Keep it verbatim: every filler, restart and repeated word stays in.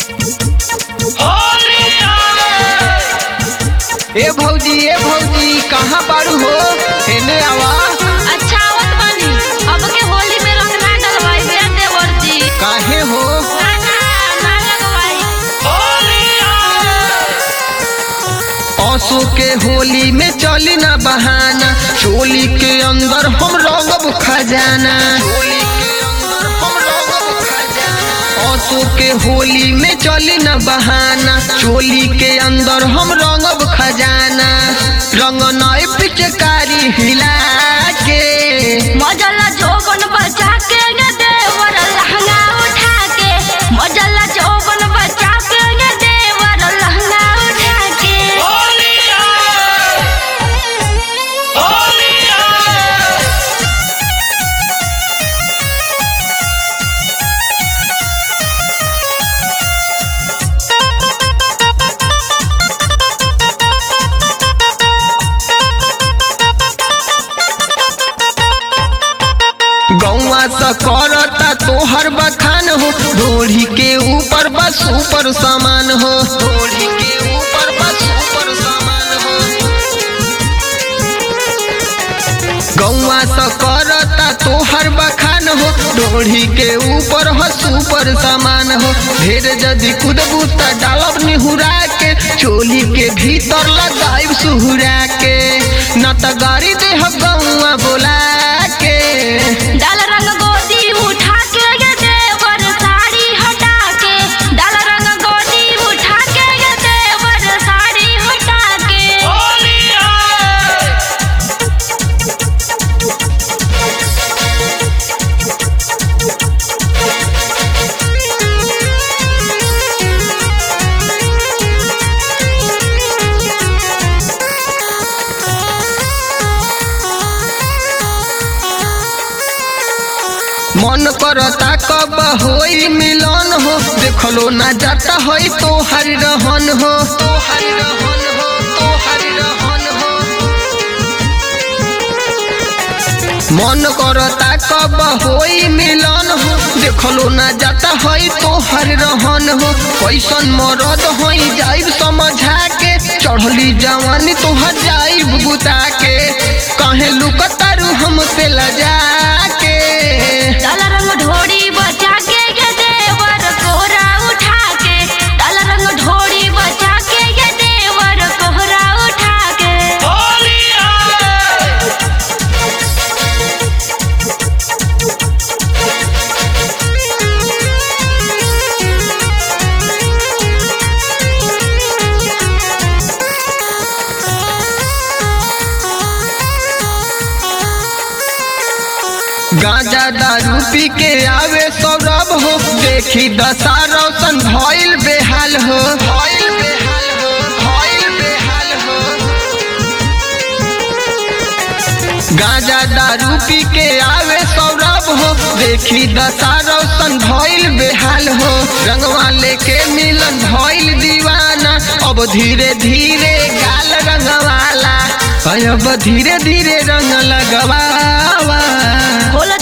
ए भौजी ए भौजी कहाँ बारू हो? एने आवा। अच्छा आवत बानी। अब के होली में रंग ना डलवाई बे देवर जी। काहे हो? ना ना ना लगवाई। आंसू के होली में चली ना बहाना, चोली के अंदर हम रंगब खजाना। आंसू के होली में चली न बहाना, चोली के अंदर हम रंगब खजाना। रंग नए पिचकारी हिला के मजला जोबन बचा के गे देवर लहंगा उठा के। मजला जोबन बचा के गे देवर लहंगा उठा के। गौवा से करता तोहर बखान हो, ढोढ़ी के ऊपर बस ऊपर सामान हो। ढोढ़ी के ऊपर बस ऊपर सामान हो। गौवा से करता तोहर बखान हो, ढोढ़ी के ऊपर हस ऊपर सामान हो। ढेर जदि कुदबू त डालब निहुरा के, चोली के भीतर लगाइब सुहुरा के। न त गाड़ी देह गौवा बोला के। डाल रंग गोदी उठा के गे देवर साड़ी हटा के। डाल रंग गोदी उठा के गे देवर साड़ी हटा के। मन करता कब होई मिलन हो, देखलो ना जाता है तोहर रहन हो। तोहर रहन हो, तोहर रहन हो। मन करता कब होई मिलन हो, देखलो ना जाता है तोहर रहन हो। कैसन मरद होई जाइब समझा के, चढ़ली जवानी तोहर जाइब बुता के। कहे लुकतारू हमसे लजा के। डाल रंग ढोड़ी बचा के गे देवर कोहरा उठा के। डाल रंग ढोड़ी बचा के गे देवर कोहरा उठा के। गांजा दारू पी के आवे सौरभ हो, देखी दशा रोशन भइल बेहाल हो। भइल बेहाल हो, भइल बेहाल हो। गांजा दारू पी के आवे सौरभ हो, देखी दशा रोशन भइल बेहाल हो। रंगवा लेके मिलन भइल दीवाना, अब धीरे धीरे गाल रंगवाला। अब धीरे धीरे रंग लगवावा।